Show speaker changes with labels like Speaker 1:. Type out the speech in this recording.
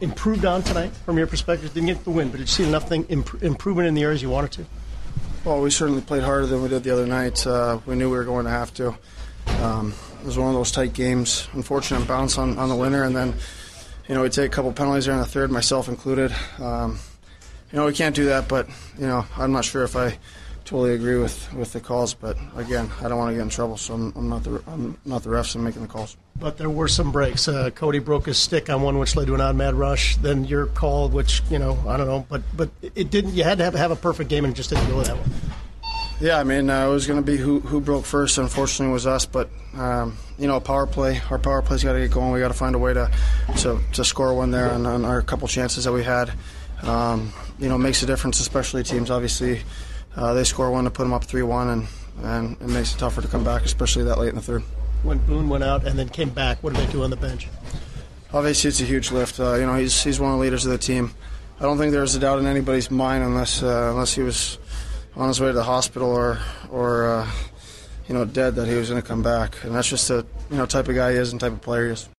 Speaker 1: improved on tonight from your perspective? Didn't get the win, but did you see enough improvement in the areas you wanted to?
Speaker 2: Well, we certainly played harder than we did the other night. We knew we were going to have to. It was one of those tight games. Unfortunate bounce on the winner, and then we take a couple penalties there in the third, myself included. We can't do that, but I'm not sure if I totally agree with the calls. But again, I don't want to get in trouble, so I'm not the refs. I'm making the calls. But
Speaker 1: there were some breaks. Cody broke his stick on one, which led to an odd man rush. Then your call, which I don't know, but it didn't. You had to have a perfect game, and it just didn't go that way.
Speaker 2: Yeah, I mean, it was going to be who broke first. Unfortunately, it was us. But power play. Our power play's got to get going. We got to find a way to score one there on our couple chances that we had. Makes a difference, especially teams. Obviously, they score one to put them up 3-1, and it makes it tougher to come back, especially that late in the third. When
Speaker 1: Boone went out and then came back, what did they do on the bench?
Speaker 2: Obviously, it's a huge lift. He's one of the leaders of the team. I don't think there was a doubt in anybody's mind unless he was on his way to the hospital or dead, that he was going to come back. And that's just the type of guy he is and type of player he is.